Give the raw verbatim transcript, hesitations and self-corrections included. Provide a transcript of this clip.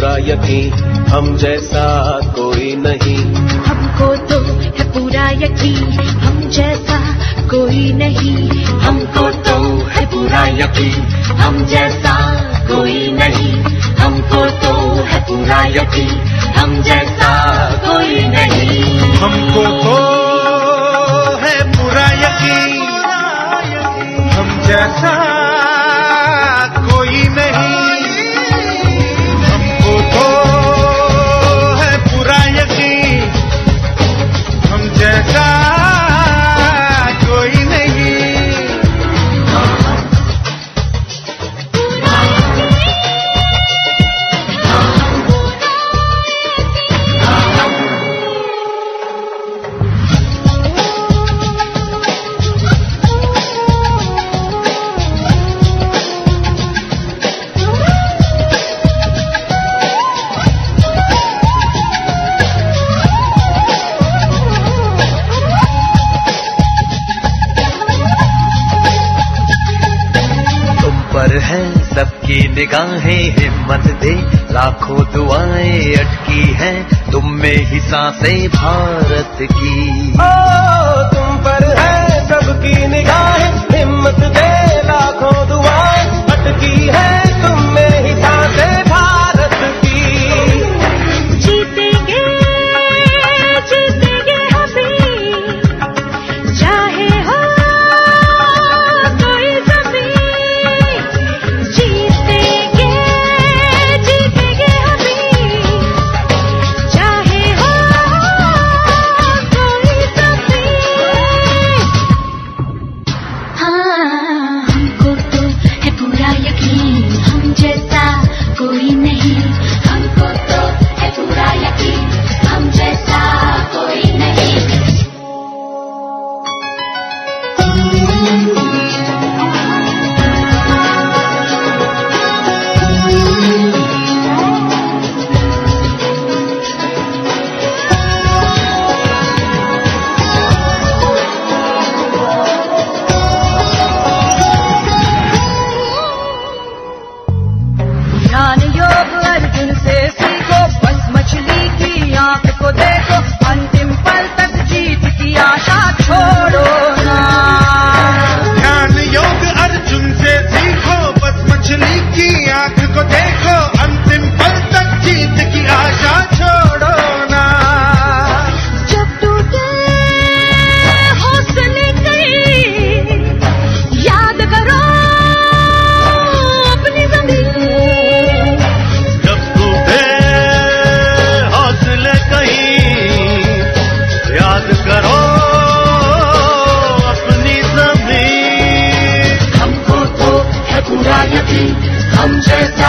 पूरा यकीन, हम जैसा कोई नहीं। हमको तो है पूरा यकीन, हम जैसा कोई नहीं। हमको तो है पूरा यकीन, हम जैसा कोई नहीं। हमको तो है पूरा यकीन, हम जैसा कोई नहीं। हमको तो है पूरा यकीन, हम जैसा कोई नहीं। हमको तो है पूरा यकीन, हम जैसा कोई नहीं। पर है सबकी निगाहें, हिम्मत दे लाखों दुआएं अटकी हैं तुम में ही सांसें भारत की। ओ तुम पर है सबकी निगाहें, हिम्मत दे लाखों दुआएं अटकी है तुम में ही सांसें भारत की। जीतेंगे जीतेंगे हमें, चाहे हो कोई ज़मीं। जीतेंगे जीतेंगे हमें, चाहे हो कोई ज़मीं। हाँ, हमको तो है पूरा यकीन, हम जैसा कोई नहीं। हमको तो है पूरा यकीन, हम जैसा कोई नहीं। ध्यान योग अर्जुन से सीखो, बस मछली की आंख को देखो, अंतिम पल तक जीत की आशा छोड़ो ना। ध्यान योग अर्जुन से सीखो, बस मछली की आंख को देखो, अंतिम पल तक जीत की आशा छोड़ो ना। जब टूटे हौसले कई, याद करो अपनी ज़मीन। जब टूटे हौसले कहीं, याद करो अपनी जमीन। हमको तो है पूरा यकीन, हम जैसा